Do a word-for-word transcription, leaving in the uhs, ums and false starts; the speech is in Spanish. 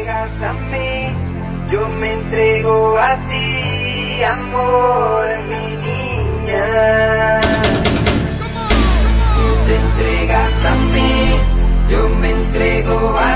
entregas a mí, yo me entrego a ti, amor, mi niña. Tú te entregas a mí, yo me entrego a